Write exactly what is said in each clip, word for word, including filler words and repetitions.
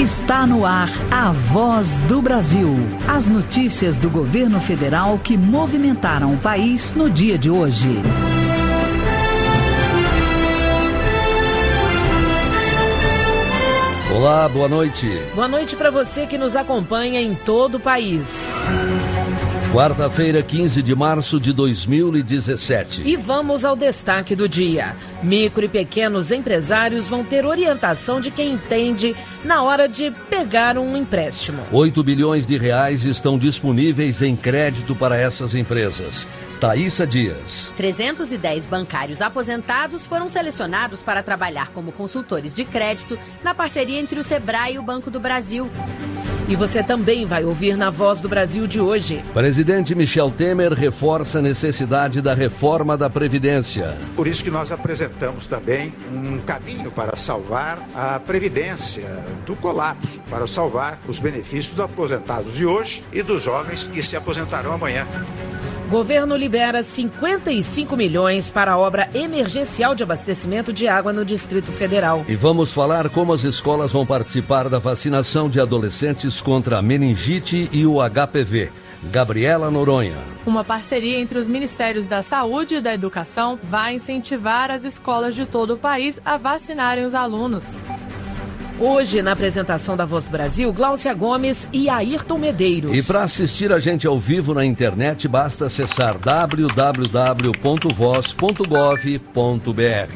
Está no ar a Voz do Brasil. As notícias do governo federal que movimentaram o país no dia de hoje. Olá, boa noite. Boa noite para você que nos acompanha em todo o país. Quarta-feira, quinze de março de dois mil e dezessete. E vamos ao destaque do dia. Micro e pequenos empresários vão ter orientação de quem entende na hora de pegar um empréstimo. oito bilhões de reais estão disponíveis em crédito para essas empresas. Thaísa Dias. trezentos e dez bancários aposentados foram selecionados para trabalhar como consultores de crédito na parceria entre o Sebrae e o Banco do Brasil. E você também vai ouvir na Voz do Brasil de hoje. Presidente Michel Temer reforça a necessidade da reforma da Previdência. Por isso que nós apresentamos também um caminho para salvar a Previdência do colapso, para salvar os benefícios dos aposentados de hoje e dos jovens que se aposentarão amanhã. Governo libera cinquenta e cinco milhões para a obra emergencial de abastecimento de água no Distrito Federal. E vamos falar como as escolas vão participar da vacinação de adolescentes contra a meningite e o H P V. Gabriela Noronha. Uma parceria entre os Ministérios da Saúde e da Educação vai incentivar as escolas de todo o país a vacinarem os alunos. Hoje, na apresentação da Voz do Brasil, Gláucia Gomes e Ayrton Medeiros. E para assistir a gente ao vivo na internet, basta acessar w w w ponto voz ponto gov ponto b r.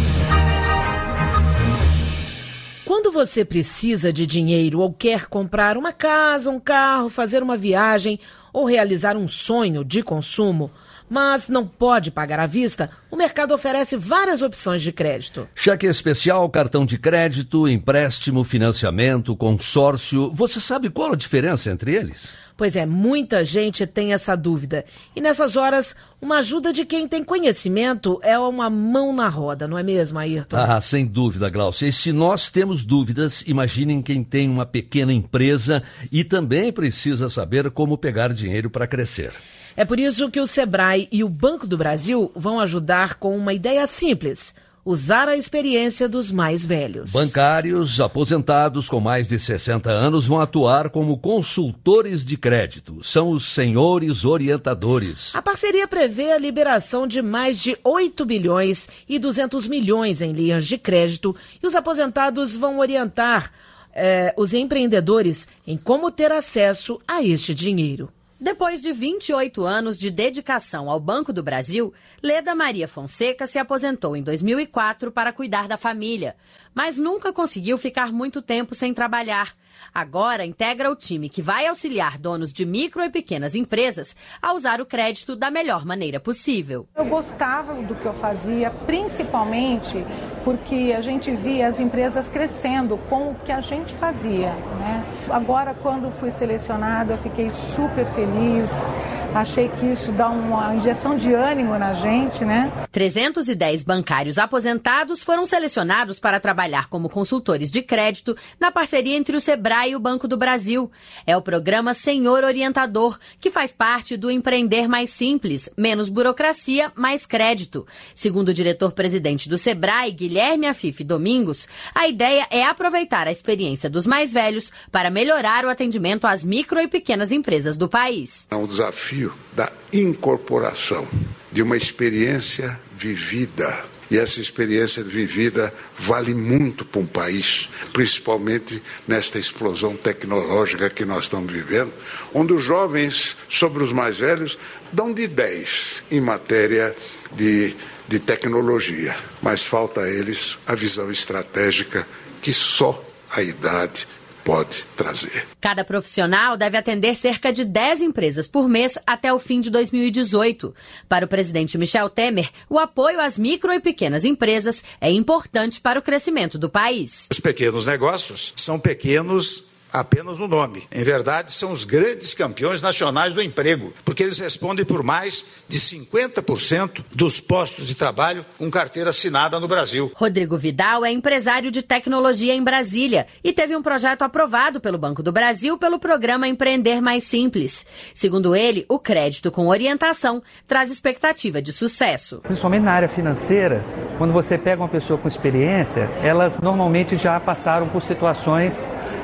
Quando você precisa de dinheiro ou quer comprar uma casa, um carro, fazer uma viagem ou realizar um sonho de consumo, mas não pode pagar à vista, o mercado oferece várias opções de crédito. Cheque especial, cartão de crédito, empréstimo, financiamento, consórcio. Você sabe qual a diferença entre eles? Pois é, muita gente tem essa dúvida. E nessas horas, uma ajuda de quem tem conhecimento é uma mão na roda, não é mesmo, Ayrton? Ah, sem dúvida, Gláucia. E se nós temos dúvidas, imaginem quem tem uma pequena empresa e também precisa saber como pegar dinheiro para crescer. É por isso que o Sebrae e o Banco do Brasil vão ajudar com uma ideia simples: usar a experiência dos mais velhos. Bancários aposentados com mais de sessenta anos vão atuar como consultores de crédito. São os senhores orientadores. A parceria prevê a liberação de mais de oito bilhões e duzentos milhões em linhas de crédito e os aposentados vão orientar eh, os empreendedores em como ter acesso a este dinheiro. Depois de vinte e oito anos de dedicação ao Banco do Brasil, Leda Maria Fonseca se aposentou em dois mil e quatro para cuidar da família, mas nunca conseguiu ficar muito tempo sem trabalhar. Agora integra o time que vai auxiliar donos de micro e pequenas empresas a usar o crédito da melhor maneira possível. Eu gostava do que eu fazia, principalmente porque a gente via as empresas crescendo com o que a gente fazia, né? Agora, quando fui selecionada, eu fiquei super feliz. Achei que isso dá uma injeção de ânimo na gente, né? trezentos e dez bancários aposentados foram selecionados para trabalhar como consultores de crédito na parceria entre o Sebrae e o Banco do Brasil. É o programa Senhor Orientador, que faz parte do Empreender Mais Simples, menos burocracia, mais crédito. Segundo o diretor-presidente do Sebrae, Guilherme Afife Domingos, a ideia é aproveitar a experiência dos mais velhos para melhorar o atendimento às micro e pequenas empresas do país. É um desafio da incorporação de uma experiência vivida. E essa experiência vivida vale muito para um país, principalmente nesta explosão tecnológica que nós estamos vivendo, onde os jovens sobre os mais velhos dão de dez em matéria de, de tecnologia, mas falta a eles a visão estratégica que só a idade pode trazer. Cada profissional deve atender cerca de dez empresas por mês até o fim de dois mil e dezoito. Para o presidente Michel Temer, o apoio às micro e pequenas empresas é importante para o crescimento do país. Os pequenos negócios são pequenos apenas no nome. Em verdade, são os grandes campeões nacionais do emprego, porque eles respondem por mais de cinquenta por cento dos postos de trabalho com carteira assinada no Brasil. Rodrigo Vidal é empresário de tecnologia em Brasília e teve um projeto aprovado pelo Banco do Brasil pelo programa Empreender Mais Simples. Segundo ele, o crédito com orientação traz expectativa de sucesso. Principalmente na área financeira, quando você pega uma pessoa com experiência, elas normalmente já passaram por situações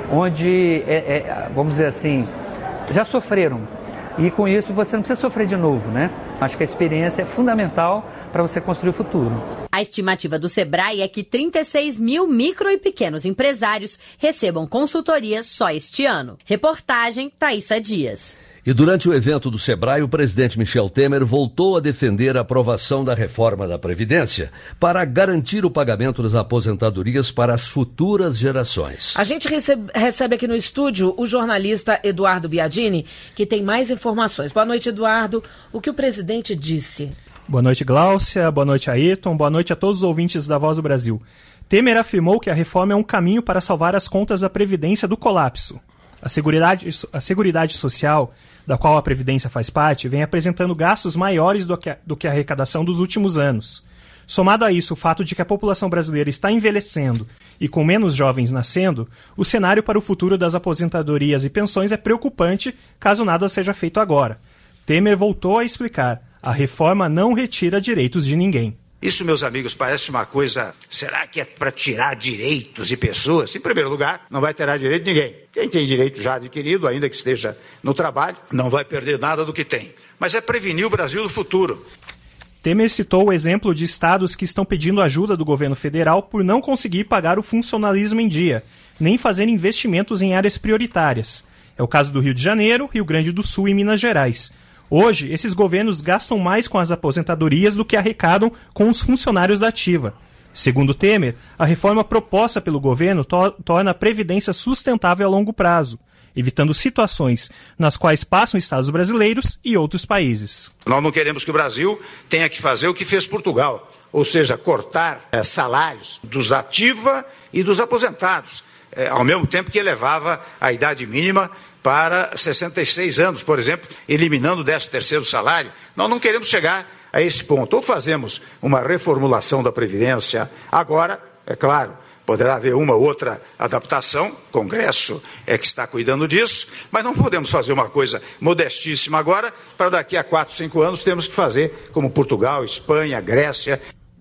onde, é, é, vamos dizer assim, já sofreram. E com isso você não precisa sofrer de novo, né? Acho que a experiência é fundamental para você construir o futuro. A estimativa do Sebrae é que trinta e seis mil micro e pequenos empresários recebam consultoria só este ano. Reportagem Thaísa Dias. E durante o evento do Sebrae, o presidente Michel Temer voltou a defender a aprovação da reforma da Previdência para garantir o pagamento das aposentadorias para as futuras gerações. A gente recebe, recebe aqui no estúdio o jornalista Eduardo Biadini, que tem mais informações. Boa noite, Eduardo. O que o presidente disse? Boa noite, Gláucia. Boa noite, Ayrton. Boa noite a todos os ouvintes da Voz do Brasil. Temer afirmou que a reforma é um caminho para salvar as contas da Previdência do colapso. A Seguridade, a Seguridade Social, da qual a Previdência faz parte, vem apresentando gastos maiores do que, a, do que a arrecadação dos últimos anos. Somado a isso o fato de que a população brasileira está envelhecendo e com menos jovens nascendo, o cenário para o futuro das aposentadorias e pensões é preocupante caso nada seja feito agora. Temer voltou a explicar: a reforma não retira direitos de ninguém. Isso, meus amigos, parece uma coisa... Será que é para tirar direitos de pessoas? Em primeiro lugar, não vai tirar direito de ninguém. Quem tem direito já adquirido, ainda que esteja no trabalho, não vai perder nada do que tem. Mas é prevenir o Brasil do futuro. Temer citou o exemplo de estados que estão pedindo ajuda do governo federal por não conseguir pagar o funcionalismo em dia, nem fazer investimentos em áreas prioritárias. É o caso do Rio de Janeiro, Rio Grande do Sul e Minas Gerais. Hoje, esses governos gastam mais com as aposentadorias do que arrecadam com os funcionários da ativa. Segundo Temer, a reforma proposta pelo governo to- torna a Previdência sustentável a longo prazo, evitando situações nas quais passam estados brasileiros e outros países. Nós não queremos que o Brasil tenha que fazer o que fez Portugal, ou seja, cortar é, salários dos ativa e dos aposentados, é, ao mesmo tempo que elevava a idade mínima para sessenta e seis anos, por exemplo, eliminando o décimo terceiro salário. Nós não queremos chegar a esse ponto. Ou fazemos uma reformulação da Previdência agora, é claro, poderá haver uma ou outra adaptação, o Congresso é que está cuidando disso, mas não podemos fazer uma coisa modestíssima agora, para daqui a quatro, cinco anos temos que fazer como Portugal, Espanha, Grécia.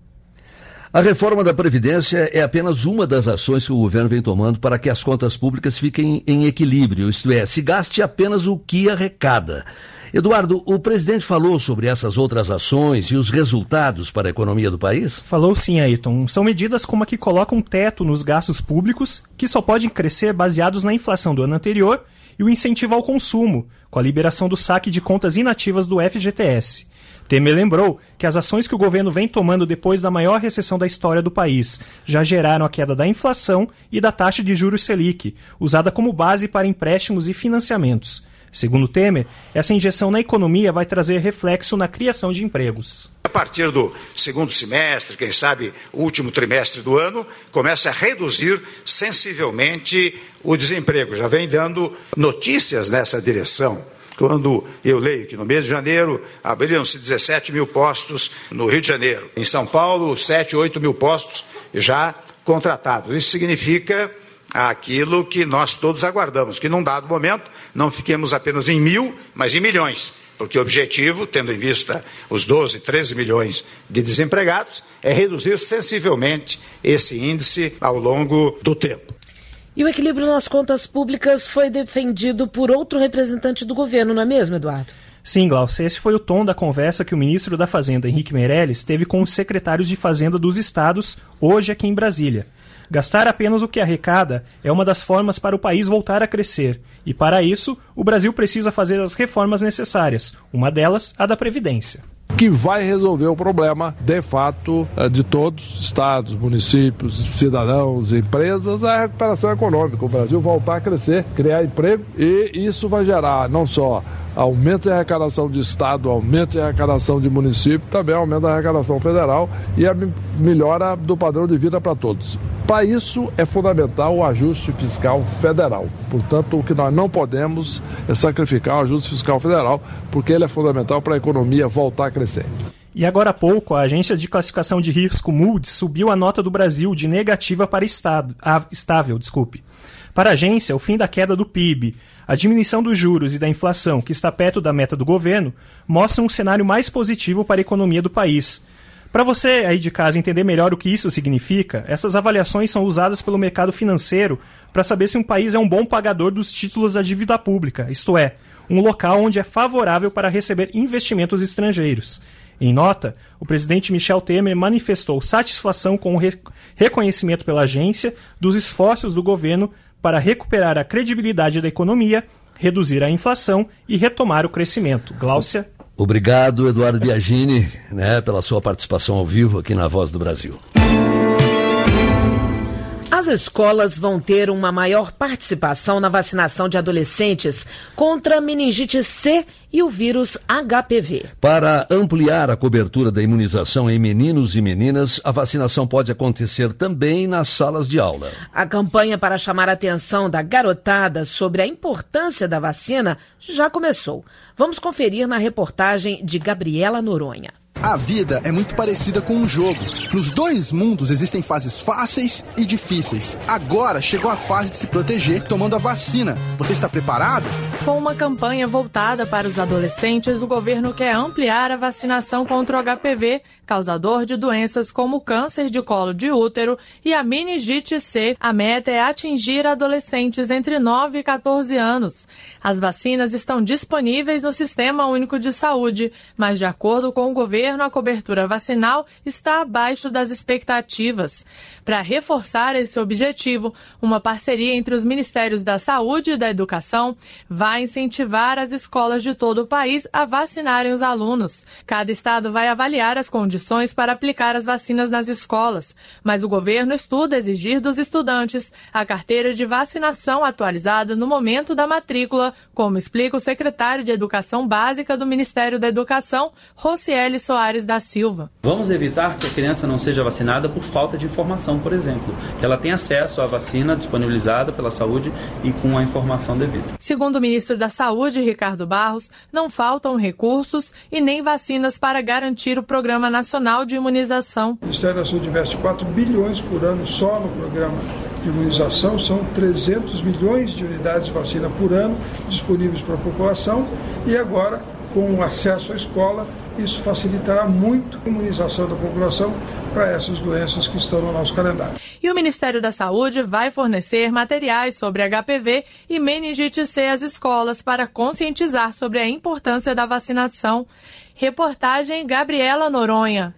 A reforma da Previdência é apenas uma das ações que o governo vem tomando para que as contas públicas fiquem em equilíbrio, isto é, se gaste apenas o que arrecada. Eduardo, o presidente falou sobre essas outras ações e os resultados para a economia do país? Falou sim, Ayrton. São medidas como a que colocam um teto nos gastos públicos, que só podem crescer baseados na inflação do ano anterior, e o incentivo ao consumo, com a liberação do saque de contas inativas do F G T S. Temer lembrou que as ações que o governo vem tomando depois da maior recessão da história do país já geraram a queda da inflação e da taxa de juros Selic, usada como base para empréstimos e financiamentos. Segundo Temer, essa injeção na economia vai trazer reflexo na criação de empregos. A partir do segundo semestre, quem sabe o último trimestre do ano, começa a reduzir sensivelmente o desemprego. Já vem dando notícias nessa direção. Quando eu leio que no mês de janeiro abriram-se dezessete mil postos no Rio de Janeiro. Em São Paulo, sete, oito mil postos já contratados. Isso significa aquilo que nós todos aguardamos, que num dado momento não fiquemos apenas em mil, mas em milhões. Porque o objetivo, tendo em vista os doze, treze milhões de desempregados, é reduzir sensivelmente esse índice ao longo do tempo. E o equilíbrio nas contas públicas foi defendido por outro representante do governo, não é mesmo, Eduardo? Sim, Glaucia, esse foi o tom da conversa que o ministro da Fazenda, Henrique Meirelles, teve com os secretários de Fazenda dos estados, hoje aqui em Brasília. Gastar apenas o que arrecada é uma das formas para o país voltar a crescer. E, para isso, o Brasil precisa fazer as reformas necessárias, uma delas, a da Previdência. Que vai resolver o problema, de fato, de todos, estados, municípios, cidadãos, empresas, a recuperação econômica. O Brasil voltar a crescer, criar emprego, e isso vai gerar não só aumento de arrecadação de estado, aumento de arrecadação de município, também aumento da arrecadação federal e a melhora do padrão de vida para todos. Para isso é fundamental o ajuste fiscal federal. Portanto, o que nós não podemos é sacrificar o ajuste fiscal federal, porque ele é fundamental para a economia voltar a crescer. E agora há pouco, a agência de classificação de risco Moody's subiu a nota do Brasil de negativa para estado, ah, estável. Desculpe. Para a agência, o fim da queda do P I B, a diminuição dos juros e da inflação, que está perto da meta do governo, mostram um cenário mais positivo para a economia do país. Para você aí de casa entender melhor o que isso significa, essas avaliações são usadas pelo mercado financeiro para saber se um país é um bom pagador dos títulos da dívida pública, isto é, um local onde é favorável para receber investimentos estrangeiros. Em nota, o presidente Michel Temer manifestou satisfação com o re- reconhecimento pela agência dos esforços do governo para recuperar a credibilidade da economia, reduzir a inflação e retomar o crescimento. Gláucia. Obrigado, Eduardo Biagini, né, pela sua participação ao vivo aqui na Voz do Brasil. As escolas vão ter uma maior participação na vacinação de adolescentes contra a meningite C e o vírus H P V. Para ampliar a cobertura da imunização em meninos e meninas, a vacinação pode acontecer também nas salas de aula. A campanha para chamar a atenção da garotada sobre a importância da vacina já começou. Vamos conferir na reportagem de Gabriela Noronha. A vida é muito parecida com um jogo. Nos dois mundos existem fases fáceis e difíceis. Agora chegou a fase de se proteger tomando a vacina. Você está preparado? Com uma campanha voltada para os adolescentes, o governo quer ampliar a vacinação contra o H P V, causador de doenças como o câncer de colo de útero e a meningite C. A meta é atingir adolescentes entre nove e quatorze anos. As vacinas estão disponíveis no Sistema Único de Saúde, mas de acordo com o governo, a cobertura vacinal está abaixo das expectativas. Para reforçar esse objetivo, uma parceria entre os Ministérios da Saúde e da Educação vai incentivar as escolas de todo o país a vacinarem os alunos. Cada estado vai avaliar as condições para aplicar as vacinas nas escolas, mas o governo estuda exigir dos estudantes a carteira de vacinação atualizada no momento da matrícula, como explica o secretário de Educação Básica do Ministério da Educação, Rocieli Soares da Silva. Vamos evitar que a criança não seja vacinada por falta de informação, por exemplo, que ela tenha acesso à vacina disponibilizada pela saúde e com a informação devida. Segundo o ministro da Saúde, Ricardo Barros, não faltam recursos e nem vacinas para garantir o Programa Nacional de Imunização. O Ministério da Saúde investe quatro bilhões por ano só no programa de imunização, são trezentos milhões de unidades de vacina por ano disponíveis para a população e agora, com o acesso à escola, isso facilitará muito a imunização da população para essas doenças que estão no nosso calendário. E o Ministério da Saúde vai fornecer materiais sobre H P V e meningite C às escolas para conscientizar sobre a importância da vacinação. Reportagem Gabriela Noronha.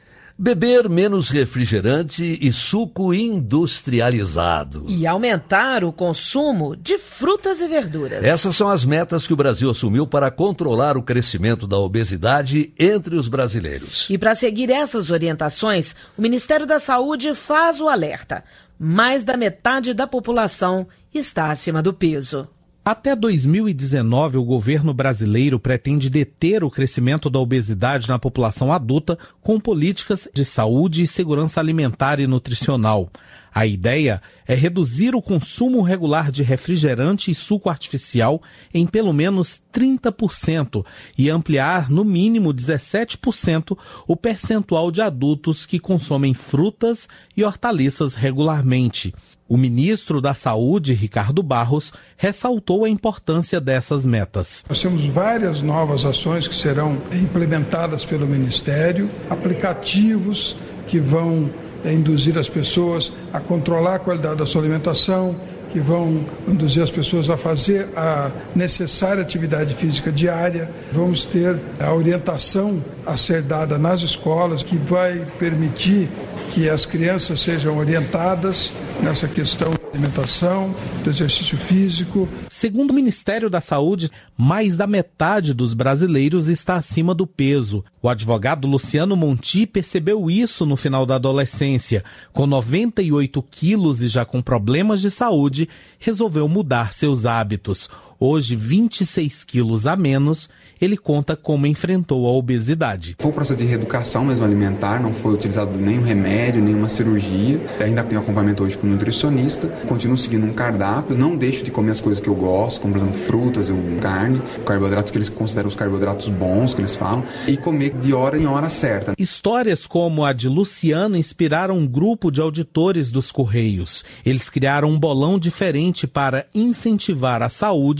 Beber menos refrigerante e suco industrializado. E aumentar o consumo de frutas e verduras. Essas são as metas que o Brasil assumiu para controlar o crescimento da obesidade entre os brasileiros. E para seguir essas orientações, o Ministério da Saúde faz o alerta. Mais da metade da população está acima do peso. Até dois mil e dezenove, o governo brasileiro pretende deter o crescimento da obesidade na população adulta com políticas de saúde e segurança alimentar e nutricional. A ideia é reduzir o consumo regular de refrigerante e suco artificial em pelo menos trinta por cento e ampliar no mínimo dezessete por cento o percentual de adultos que consomem frutas e hortaliças regularmente. O ministro da Saúde, Ricardo Barros, ressaltou a importância dessas metas. Nós temos várias novas ações que serão implementadas pelo Ministério, aplicativos que vão induzir as pessoas a controlar a qualidade da sua alimentação, que vão induzir as pessoas a fazer a necessária atividade física diária. Vamos ter a orientação a ser dada nas escolas, que vai permitir que as crianças sejam orientadas nessa questão da alimentação, do exercício físico. Segundo o Ministério da Saúde, mais da metade dos brasileiros está acima do peso. O advogado Luciano Monti percebeu isso no final da adolescência. Com noventa e oito quilos e já com problemas de saúde, resolveu mudar seus hábitos. Hoje, vinte e seis quilos a menos, ele conta como enfrentou a obesidade. Foi um processo de reeducação mesmo alimentar, não foi utilizado nenhum remédio, nenhuma cirurgia. Ainda tenho acompanhamento hoje com um nutricionista, continuo seguindo um cardápio, não deixo de comer as coisas que eu gosto, como por exemplo frutas, carne, carboidratos que eles consideram os carboidratos bons, que eles falam, e comer de hora em hora certa. Histórias como a de Luciano inspiraram um grupo de auditores dos Correios. Eles criaram um bolão diferente para incentivar a saúde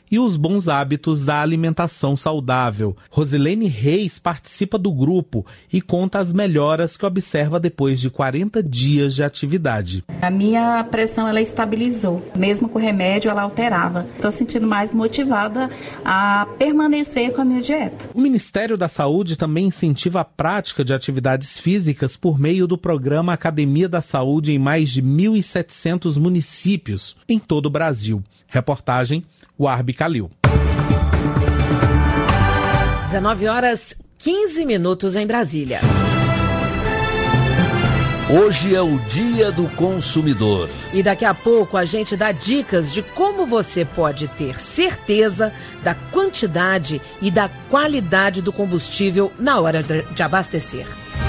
e os bons hábitos da alimentação saudável. Rosilene Reis participa do grupo e conta as melhoras que observa depois de quarenta dias de atividade. A minha pressão ela estabilizou, mesmo com o remédio ela alterava. Estou sentindo mais motivada a permanecer com a minha dieta. O Ministério da Saúde também incentiva a prática de atividades físicas por meio do programa Academia da Saúde em mais de mil e setecentos municípios em todo o Brasil. Reportagem Warbi Calil. dezenove horas quinze minutos em Brasília. Hoje é o Dia do Consumidor. E daqui a pouco a gente dá dicas de como você pode ter certeza da quantidade e da qualidade do combustível na hora de abastecer.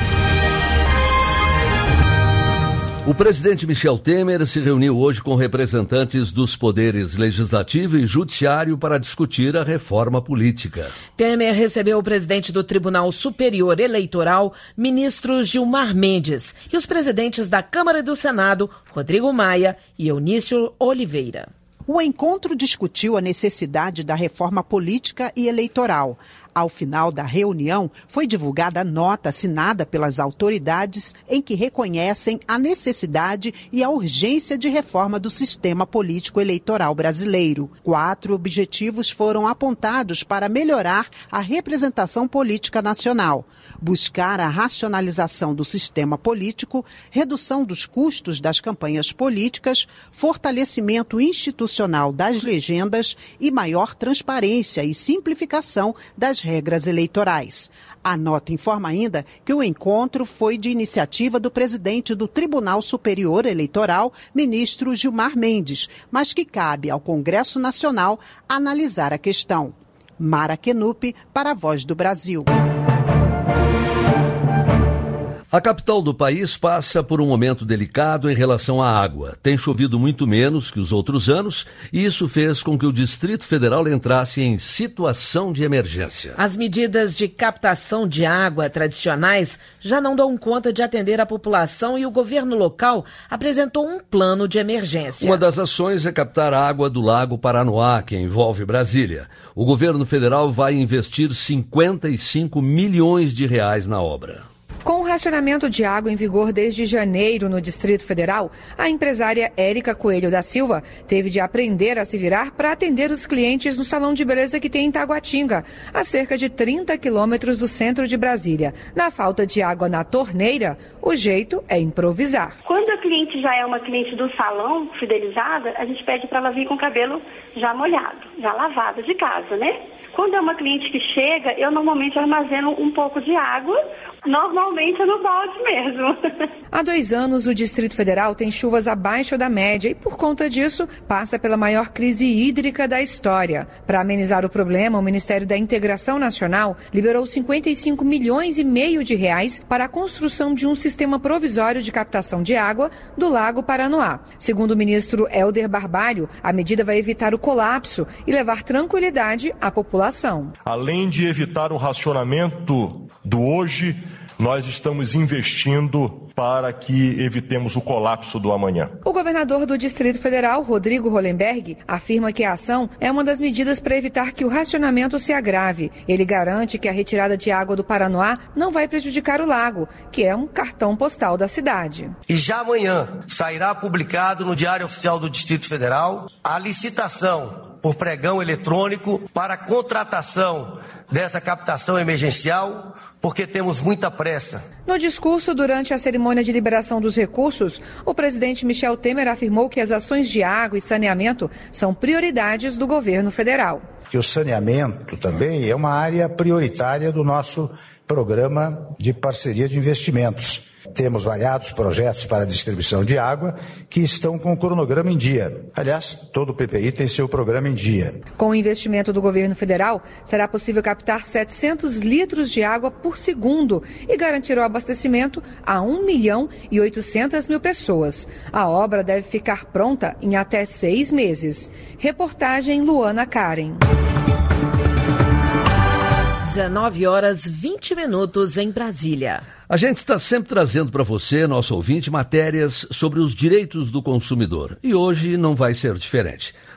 O presidente Michel Temer se reuniu hoje com representantes dos poderes legislativo e judiciário para discutir a reforma política. Temer recebeu o presidente do Tribunal Superior Eleitoral, ministro Gilmar Mendes, e os presidentes da Câmara e do Senado, Rodrigo Maia e Eunício Oliveira. O encontro discutiu a necessidade da reforma política e eleitoral. Ao final da reunião, foi divulgada a nota assinada pelas autoridades em que reconhecem a necessidade e a urgência de reforma do sistema político eleitoral brasileiro. Quatro objetivos foram apontados para melhorar a representação política nacional: buscar a racionalização do sistema político, redução dos custos das campanhas políticas, fortalecimento institucional das legendas e maior transparência e simplificação das regras eleitorais. A nota informa ainda que o encontro foi de iniciativa do presidente do Tribunal Superior Eleitoral, ministro Gilmar Mendes, mas que cabe ao Congresso Nacional analisar a questão. Mara Kenup, para a Voz do Brasil. A capital do país passa por um momento delicado em relação à água. Tem chovido muito menos que os outros anos e isso fez com que o Distrito Federal entrasse em situação de emergência. As medidas de captação de água tradicionais já não dão conta de atender a população e o governo local apresentou um plano de emergência. Uma das ações é captar água do Lago Paranoá, que envolve Brasília. O governo federal vai investir cinquenta e cinco milhões de reais na obra. Com o racionamento de água em vigor desde janeiro no Distrito Federal, a empresária Érica Coelho da Silva teve de aprender a se virar para atender os clientes no salão de beleza que tem em Taguatinga, a cerca de trinta quilômetros do centro de Brasília. Na falta de água na torneira, o jeito é improvisar. Quando a cliente já é uma cliente do salão, fidelizada, a gente pede para ela vir com o cabelo já molhado, já lavado de casa, né? Quando é uma cliente que chega, eu normalmente armazeno um pouco de água, normalmente no balde mesmo. Há dois anos, o Distrito Federal tem chuvas abaixo da média e, por conta disso, passa pela maior crise hídrica da história. Para amenizar o problema, o Ministério da Integração Nacional liberou cinquenta e cinco milhões e meio de reais para a construção de um sistema provisório de captação de água do Lago Paranoá. Segundo o ministro Helder Barbalho, a medida vai evitar o colapso e levar tranquilidade à população. Além de evitar o racionamento do hoje, nós estamos investindo para que evitemos o colapso do amanhã. O governador do Distrito Federal, Rodrigo Hollenberg, afirma que a ação é uma das medidas para evitar que o racionamento se agrave. Ele garante que a retirada de água do Paranoá não vai prejudicar o lago, que é um cartão postal da cidade. E já amanhã sairá publicado no Diário Oficial do Distrito Federal a licitação por pregão eletrônico para a contratação dessa captação emergencial, porque temos muita pressa. No discurso durante a cerimônia de liberação dos recursos, o presidente Michel Temer afirmou que as ações de água e saneamento são prioridades do governo federal. Que o saneamento também é uma área prioritária do nosso programa de parceria de investimentos. Temos variados projetos para distribuição de água que estão com o cronograma em dia. Aliás, todo o P P I tem seu programa em dia. Com o investimento do governo federal, será possível captar setecentos litros de água por segundo e garantir o abastecimento a um milhão e oitocentas mil pessoas. A obra deve ficar pronta em até seis meses. Reportagem Luana Karen. dezenove horas vinte minutos em Brasília. A gente está sempre trazendo para você, nosso ouvinte, matérias sobre os direitos do consumidor. E hoje não vai ser diferente.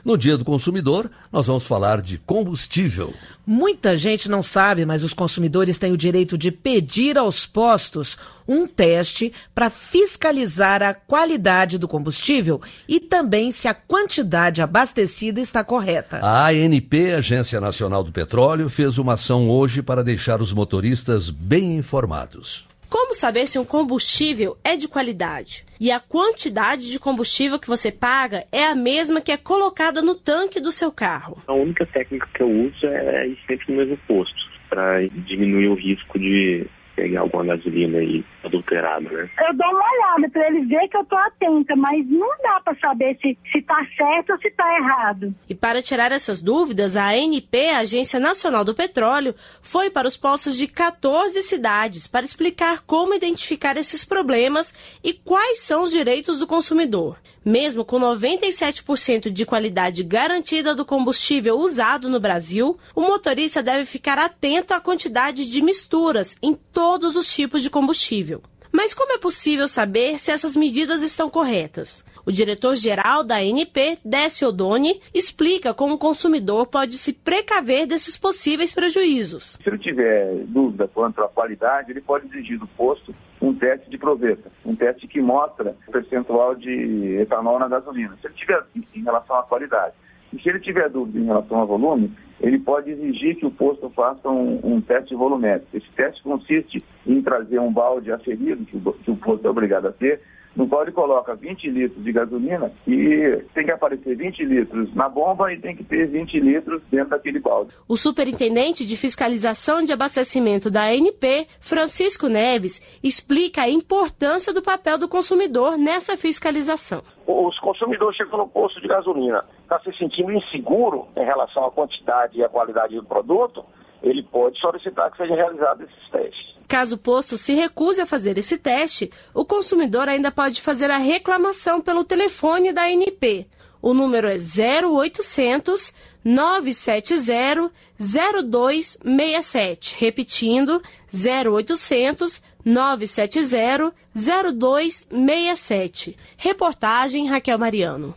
No Dia do Consumidor, nós vamos falar de combustível. Muita gente não sabe, mas os consumidores têm o direito de pedir aos postos um teste para fiscalizar a qualidade do combustível e também se a quantidade abastecida está correta. A ANP, Agência Nacional do Petróleo, fez uma ação hoje para deixar os motoristas bem informados. Como saber se um combustível é de qualidade? E a quantidade de combustível que você paga é a mesma que é colocada no tanque do seu carro? A única técnica que eu uso é ir sempre no mesmo posto, para diminuir o risco de pegar alguma gasolina aí adulterada, né? Eu dou uma olhada para ele ver que eu tô atenta, mas não dá para saber se, se tá certo ou se tá errado. E para tirar essas dúvidas, a ANP, a Agência Nacional do Petróleo, foi para os postos de quatorze cidades para explicar como identificar esses problemas e quais são os direitos do consumidor. Mesmo com noventa e sete por cento de qualidade garantida do combustível usado no Brasil, o motorista deve ficar atento à quantidade de misturas em todos os tipos de combustível. Mas como é possível saber se essas medidas estão corretas? O diretor-geral da A N P, Décio Oddoni, explica como o consumidor pode se precaver desses possíveis prejuízos. Se ele tiver dúvida quanto à qualidade, ele pode exigir do posto um teste de proveta, um teste que mostra o percentual de etanol na gasolina, se ele tiver em relação à qualidade. E se ele tiver dúvida em relação ao volume, ele pode exigir que o posto faça um, um teste volumétrico. Esse teste consiste em trazer um balde aferido, que o, que o posto é obrigado a ter, no qual ele coloca vinte litros de gasolina e tem que aparecer vinte litros na bomba e tem que ter vinte litros dentro daquele balde. O superintendente de fiscalização de abastecimento da A N P, Francisco Neves, explica a importância do papel do consumidor nessa fiscalização. Os consumidores chegam no posto de gasolina, está se sentindo inseguro em relação à quantidade e à qualidade do produto, ele pode solicitar que seja realizado esses testes. Caso o posto se recuse a fazer esse teste, o consumidor ainda pode fazer a reclamação pelo telefone da A N P. O número é zero oitocentos, nove sete zero, zero dois seis sete. Repetindo, zero oitocentos, nove sete zero, zero dois seis sete. Reportagem Raquel Mariano.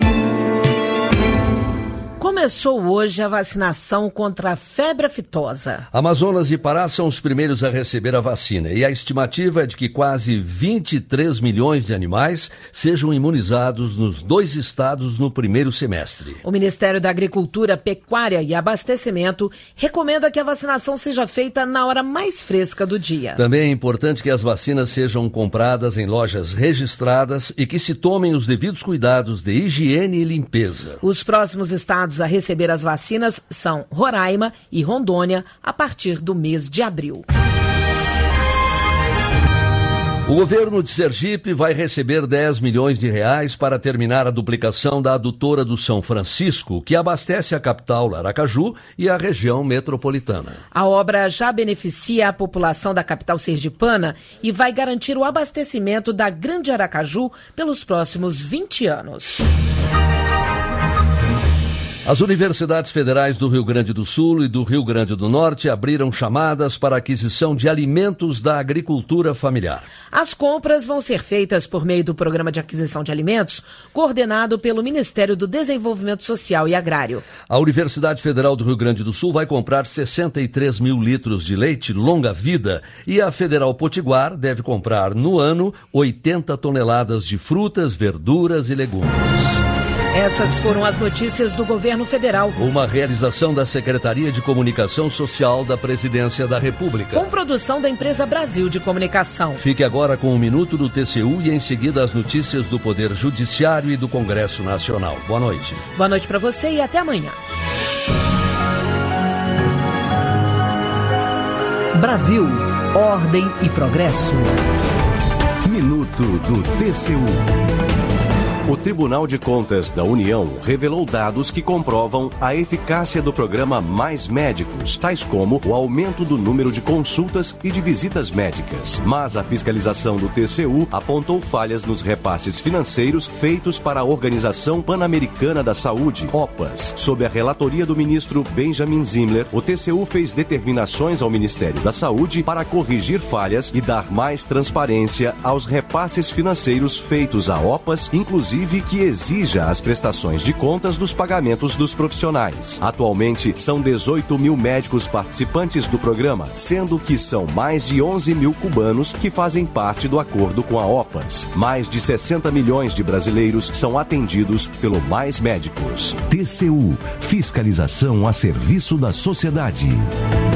Começou hoje a vacinação contra a febre aftosa. Amazonas e Pará são os primeiros a receber a vacina e a estimativa é de que quase vinte e três milhões de animais sejam imunizados nos dois estados no primeiro semestre. O Ministério da Agricultura, Pecuária e Abastecimento recomenda que a vacinação seja feita na hora mais fresca do dia. Também é importante que as vacinas sejam compradas em lojas registradas e que se tomem os devidos cuidados de higiene e limpeza. Os próximos estados a receber as vacinas são Roraima e Rondônia a partir do mês de abril. O governo de Sergipe vai receber dez milhões de reais para terminar a duplicação da adutora do São Francisco, que abastece a capital Aracaju e a região metropolitana. A obra já beneficia a população da capital sergipana e vai garantir o abastecimento da Grande Aracaju pelos próximos vinte anos. As universidades federais do Rio Grande do Sul e do Rio Grande do Norte abriram chamadas para a aquisição de alimentos da agricultura familiar. As compras vão ser feitas por meio do Programa de Aquisição de Alimentos, coordenado pelo Ministério do Desenvolvimento Social e Agrário. A Universidade Federal do Rio Grande do Sul vai comprar sessenta e três mil litros de leite longa-vida e a Federal Potiguar deve comprar no ano oitenta toneladas de frutas, verduras e legumes. Essas foram as notícias do governo federal. Uma realização da Secretaria de Comunicação Social da Presidência da República. Com produção da Empresa Brasil de Comunicação. Fique agora com um minuto do T C U e em seguida as notícias do Poder Judiciário e do Congresso Nacional. Boa noite. Boa noite para você e até amanhã. Brasil, ordem e progresso. Minuto do T C U. O Tribunal de Contas da União revelou dados que comprovam a eficácia do programa Mais Médicos, tais como o aumento do número de consultas e de visitas médicas. Mas a fiscalização do T C U apontou falhas nos repasses financeiros feitos para a Organização Pan-Americana da Saúde, OPAS. Sob a relatoria do ministro Benjamin Zimler, o T C U fez determinações ao Ministério da Saúde para corrigir falhas e dar mais transparência aos repasses financeiros feitos à OPAS, inclusive inclusive que exija as prestações de contas dos pagamentos dos profissionais. Atualmente, são dezoito mil médicos participantes do programa, sendo que são mais de onze mil cubanos que fazem parte do acordo com a O P A S. Mais de sessenta milhões de brasileiros são atendidos pelo Mais Médicos. T C U, fiscalização a serviço da sociedade.